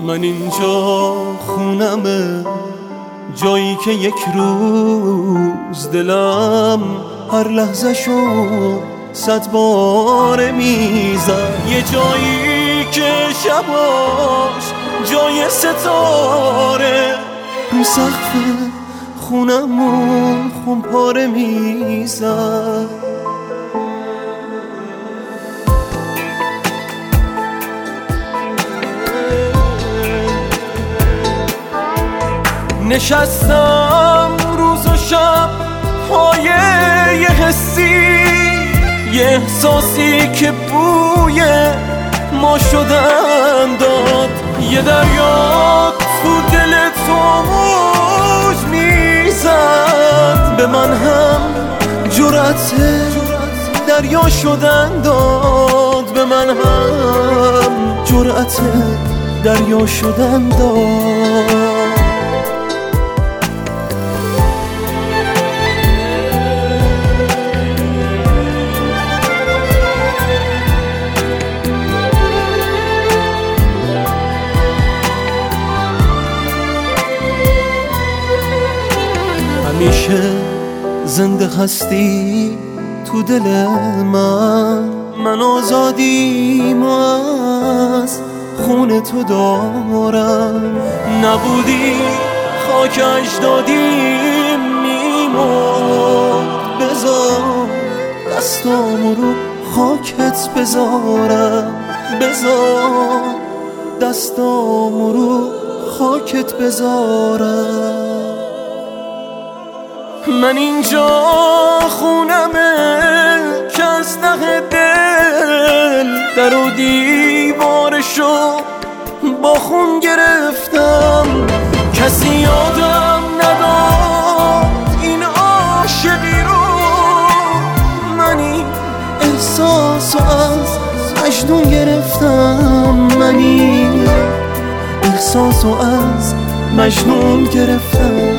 من اینجا خونمه، جایی که یک روز دلم هر لحظه شو 100 بار میزد. یه جایی که شباش جای ستاره رو سقف خونمون خونپاره میزد. نشستم روز و شب پای یه حسی، یه احساسی که بوی ما شدن داد. یه دریا تو دل تو موج میزد، به من هم جرأت دریا شدن داد. به من هم جرأت دریا شدن داد. همیشه زنده هستی تو دل من آزادیم از خون تو دارم. نبودی خاک اجدادیم میمرد، بذار دستامو رو خاکت بذارم، بذار دستامو رو خاکت بذارم. من اینجا خونمه که از ته دل در و دیوارشو با خون گرفتم. کسی یادم نداد این عاشقی رو، من این احساسو از مجنون گرفتم. من این احساسو از مجنون گرفتم.